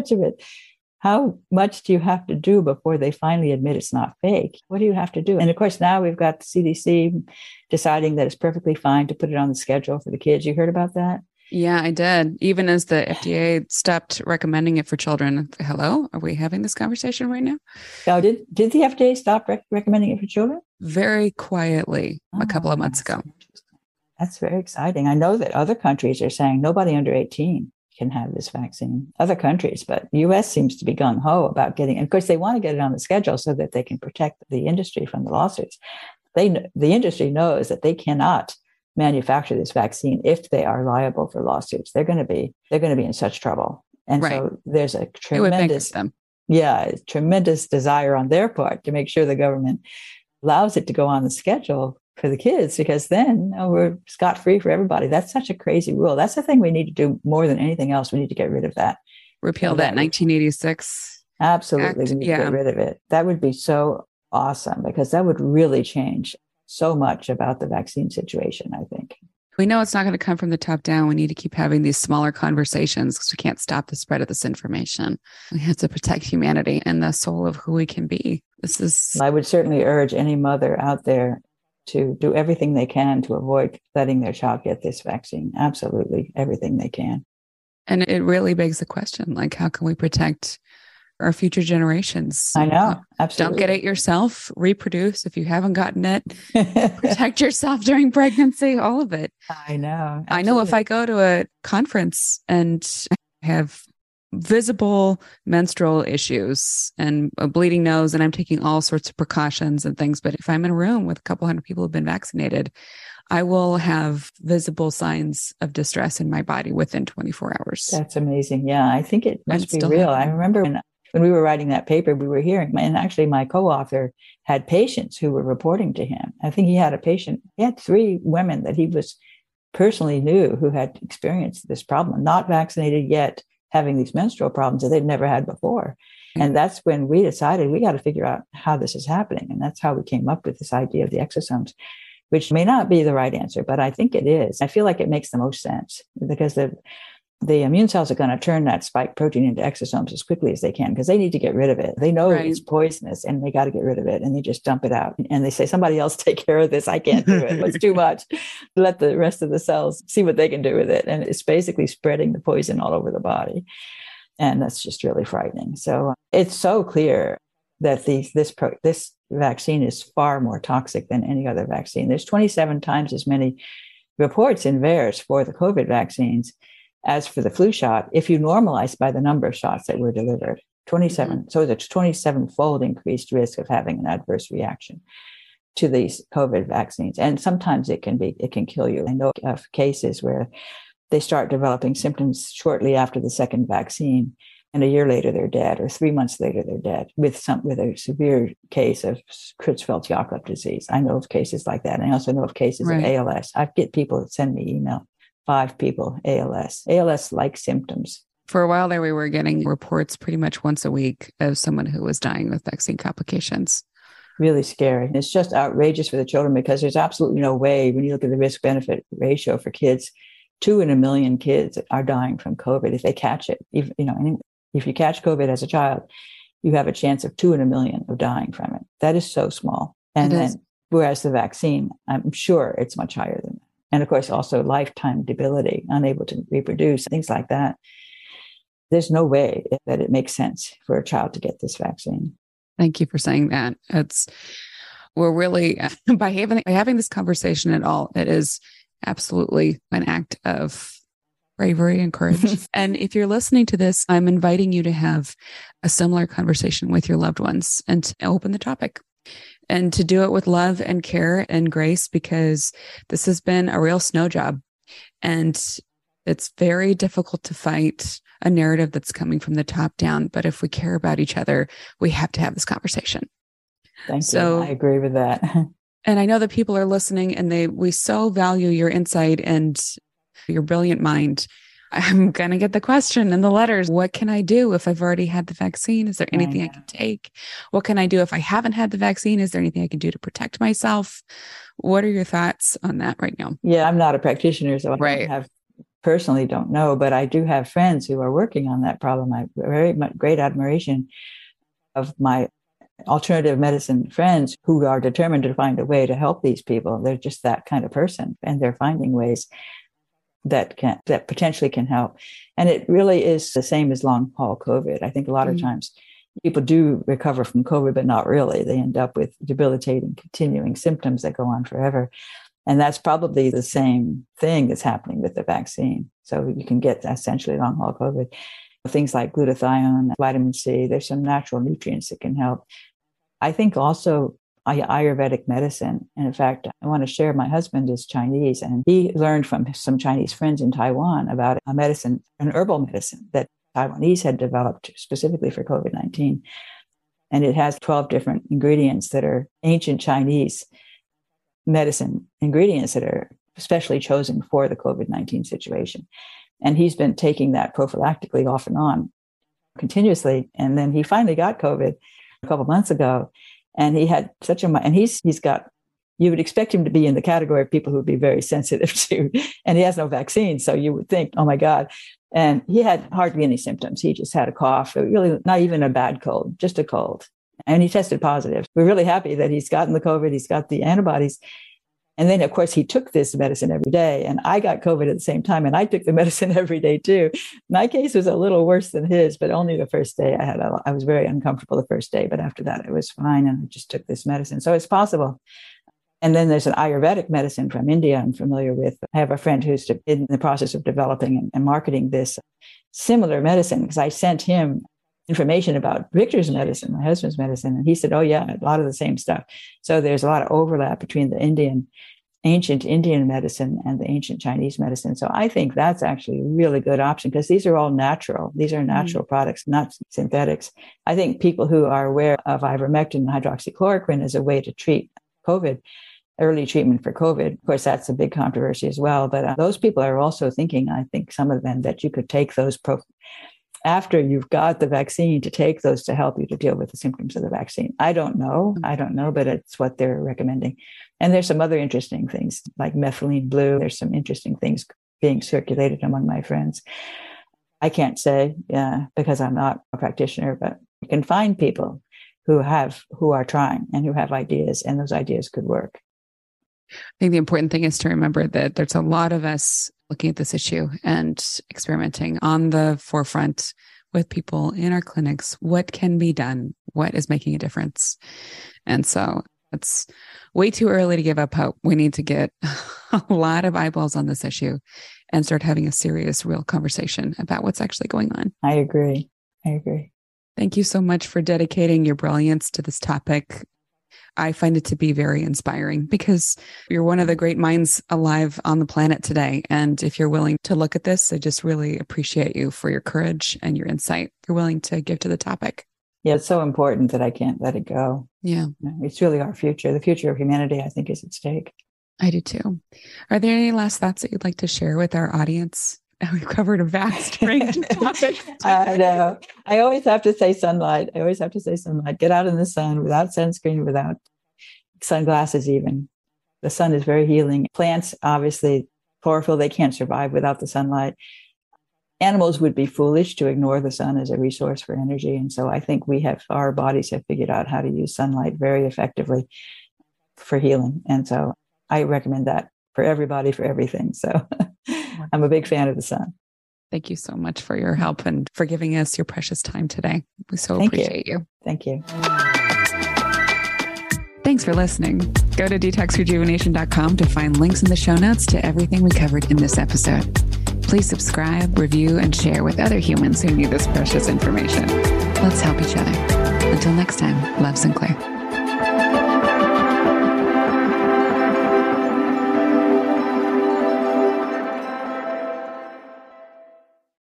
much do you have to do before they finally admit it's not fake? What do you have to do? And of course, now we've got the CDC deciding that it's perfectly fine to put it on the schedule for the kids. You heard about that? Yeah, I did. Even as the FDA stopped recommending it for children. Hello, are we having this conversation right now? Oh, did the FDA stop recommending it for children? Very quietly a couple of months ago. That's very exciting. I know that other countries are saying nobody under 18 can have this vaccine. Other countries, but the U.S. seems to be gung-ho about getting it. Of course, they want to get it on the schedule so that they can protect the industry from the lawsuits. The industry knows that they cannot manufacture this vaccine if they are liable for lawsuits. They're going to be in such trouble. And so there's a tremendous desire on their part to make sure the government allows it to go on the schedule for the kids, because then we're scot-free for everybody. That's such a crazy rule. That's the thing we need to do more than anything else. We need to get rid of that. Repeal that 1986. Absolutely. Act. We need to get rid of it. That would be so awesome, because that would really change so much about the vaccine situation, I think. We know it's not going to come from the top down. We need to keep having these smaller conversations because we can't stop the spread of this information. We have to protect humanity and the soul of who we can be. I would certainly urge any mother out there to do everything they can to avoid letting their child get this vaccine. Absolutely everything they can. And it really begs the question, like, how can we protect our future generations? I know. Absolutely. Don't get it yourself. Reproduce if you haven't gotten it. Protect yourself during pregnancy, all of it. I know. Absolutely. I know if I go to a conference and have visible menstrual issues and a bleeding nose, and I'm taking all sorts of precautions and things, but if I'm in a room with a couple hundred people who've been vaccinated, I will have visible signs of distress in my body within 24 hours. That's amazing. Yeah, I think it must be real. I remember when we were writing that paper, we were hearing, and actually my co-author had patients who were reporting to him. I think he had 3 women that he was personally knew who had experienced this problem, not vaccinated yet, having these menstrual problems that they'd never had before. And that's when we decided we got to figure out how this is happening. And that's how we came up with this idea of the exosomes, which may not be the right answer, but I think it is. I feel like it makes the most sense because the immune cells are going to turn that spike protein into exosomes as quickly as they can because they need to get rid of it. They know it's poisonous and they got to get rid of it, and they just dump it out. And they say, somebody else take care of this. I can't do it. It's too much. Let the rest of the cells see what they can do with it. And it's basically spreading the poison all over the body. And that's just really frightening. So it's so clear that this vaccine is far more toxic than any other vaccine. There's 27 times as many reports in VAERS for the COVID vaccines as for the flu shot, if you normalize by the number of shots that were delivered. 27. Mm-hmm. So it's a 27-fold increased risk of having an adverse reaction to these COVID vaccines. And sometimes it can kill you. I know of cases where they start developing symptoms shortly after the second vaccine, and a year later they're dead, or 3 months later they're dead with a severe case of Creutzfeldt-Jakob disease. I know of cases like that. And I also know of cases of ALS. I get people that send me email. 5 people, ALS-like symptoms. For a while there, we were getting reports pretty much once a week of someone who was dying with vaccine complications. Really scary. It's just outrageous for the children because there's absolutely no way, when you look at the risk-benefit ratio for kids, 2 in a million kids are dying from COVID if they catch it. If you catch COVID as a child, you have a chance of 2 in a million of dying from it. That is so small. And then, whereas the vaccine, I'm sure it's much higher than that. And of course, also lifetime debility, unable to reproduce, things like that. There's no way that it makes sense for a child to get this vaccine. Thank you for saying that. We're really, by having this conversation at all, it is absolutely an act of bravery and courage. And if you're listening to this, I'm inviting you to have a similar conversation with your loved ones and to open the topic. And to do it with love and care and grace, because this has been a real snow job. And it's very difficult to fight a narrative that's coming from the top down. But if we care about each other, we have to have this conversation. Thank you. I agree with that. And I know that people are listening and we so value your insight and your brilliant mind. I'm going to get the question in the letters. What can I do if I've already had the vaccine? Is there anything I can take? What can I do if I haven't had the vaccine? Is there anything I can do to protect myself? What are your thoughts on that right now? Yeah, I'm not a practitioner, so I personally don't know, but I do have friends who are working on that problem. I have very great admiration of my alternative medicine friends who are determined to find a way to help these people. They're just that kind of person, and they're finding ways that potentially can help. And it really is the same as long haul COVID. I think a lot of times people do recover from COVID, but not really. They end up with debilitating, continuing symptoms that go on forever. And that's probably the same thing that's happening with the vaccine. So you can get essentially long haul COVID. Things like glutathione, vitamin C, there's some natural nutrients that can help. I think also Ayurvedic medicine. And in fact, I want to share, my husband is Chinese, and he learned from some Chinese friends in Taiwan about a medicine, an herbal medicine that Taiwanese had developed specifically for COVID-19. And it has 12 different ingredients that are ancient Chinese medicine ingredients that are specially chosen for the COVID-19 situation. And he's been taking that prophylactically off and on continuously. And then he finally got COVID a couple months ago. And he had he's got, you would expect him to be in the category of people who would be very sensitive to, and he has no vaccine. So you would think, oh my God. And he had hardly any symptoms. He just had a cough, really not even a bad cold, just a cold. And he tested positive. We're really happy that he's gotten the COVID. He's got the antibodies. And then, of course, he took this medicine every day. And I got COVID at the same time. And I took the medicine every day, too. My case was a little worse than his, but only the first day I was very uncomfortable the first day. But after that, it was fine. And I just took this medicine. So it's possible. And then there's an Ayurvedic medicine from India I'm familiar with. I have a friend who's in the process of developing and marketing this similar medicine, because I sent him information about Victor's medicine, my husband's medicine. And he said, oh, yeah, a lot of the same stuff. So there's a lot of overlap between the ancient Indian medicine and the ancient Chinese medicine. So I think that's actually a really good option, because these are all natural. These are natural products, not synthetics. I think people who are aware of ivermectin and hydroxychloroquine as a way to treat COVID early treatment for COVID. Of course, that's a big controversy as well. But those people are also thinking, I think some of them, that you could take those after you've got the vaccine, to take those to help you to deal with the symptoms of the vaccine. I don't know, but it's what they're recommending. And there's some other interesting things like methylene blue. There's some interesting things being circulated among my friends. I can't say because I'm not a practitioner, but you can find people who are trying and who have ideas, and those ideas could work. I think the important thing is to remember that there's a lot of us looking at this issue and experimenting on the forefront with people in our clinics. What can be done? What is making a difference? And so it's way too early to give up hope. We need to get a lot of eyeballs on this issue and start having a serious, real conversation about what's actually going on. I agree. Thank you so much for dedicating your brilliance to this topic. I find it to be very inspiring because you're one of the great minds alive on the planet today. And if you're willing to look at this, I just really appreciate you for your courage and your insight you're willing to give to the topic. Yeah, it's so important that I can't let it go. Yeah. It's really our future. The future of humanity, I think, is at stake. I do too. Are there any last thoughts that you'd like to share with our audience? We've covered a vast range of topics. I know. I always have to say sunlight. Get out in the sun without sunscreen, without sunglasses even. The sun is very healing. Plants, obviously, chlorophyll, they can't survive without the sunlight. Animals would be foolish to ignore the sun as a resource for energy. And so I think our bodies have figured out how to use sunlight very effectively for healing. And so I recommend that for everybody, for everything. So I'm a big fan of the sun. Thank you so much for your help and for giving us your precious time today. We so appreciate you. Thank you. Thanks for listening. Go to detoxrejuvenation.com to find links in the show notes to everything we covered in this episode. Please subscribe, review, and share with other humans who need this precious information. Let's help each other. Until next time, love, Sinclair.